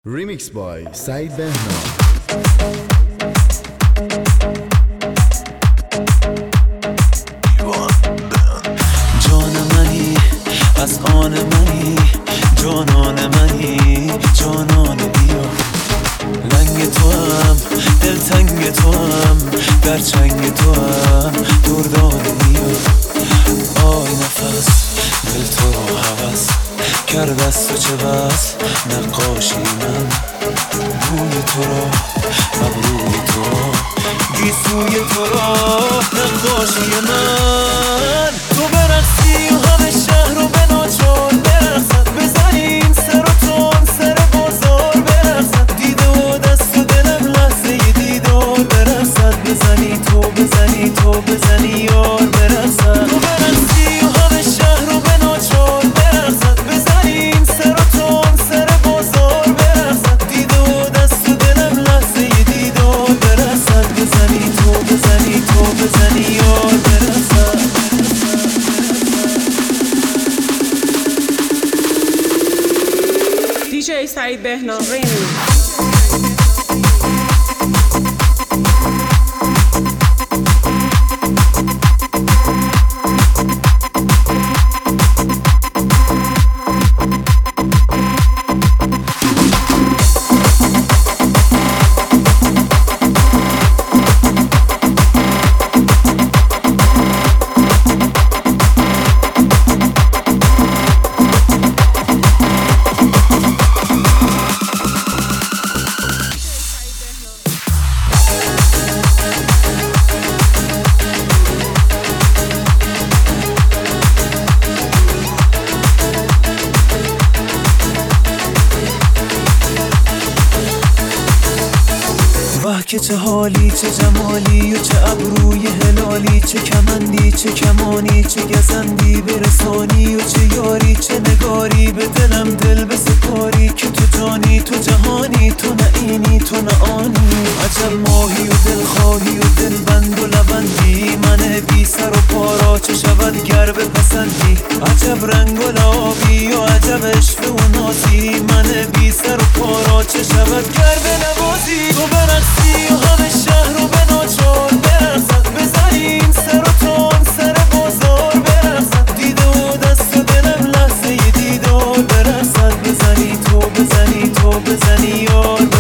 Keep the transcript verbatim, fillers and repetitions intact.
Remix by سعید بهنام. جان منی از آن منی، جانان منی، جانان بیا. لنگ تو هم دلتنگ تو هم، در چنگ تو هم دردان بیا. آی نفس دل تو رو هوس کرد از تو چه بس نقاشی من. روی تو رو ابروی تو رو گیسوی تو رو نقاشی من. تو برقصی و همه شهر رو به ناچار برقصد، بزنیم سر و تون سر بازار برقصد. دیده و دست و دلم لحظه ی دیدار برقصد، بزنی تو بزنی تو بزنی یار برقصد. تو برقصی و همه شهر رو به ناچار برقصد، بزنیم سر و تون سر بازار برقصد. دیده و دست و دلم لحظه ی دیدار برقصد، بزنی تو بزنی تو بزنی یار برقصد. دی جی سعید بهنام ریمیکس. واه که چه حالی چه جمالی و چه ابروی هلالی، چه کمندی چه کمانی چه گزندی برسانی و چه یاری چه نگاری به دلم دل بسپاری. که تو جانی تو جهانی تو نه اینی تو نه آنی. عجب ماهی و دلخواهی و دلبند و لبندی، من بی سر و پارا چه شود گر بپسندی. عجب رنگ و لابی و عجب عشق و نازی، من بی سر و پارا چه شود گر بنوازی. تو برقصی و همه شهر رو به ناچار برقصد، بزنیم سر و تون سر بازار برقصد. دیده و دست و دلم لحظه ی دیدار برقصد، بزنی تو بزنی تو بزنی یار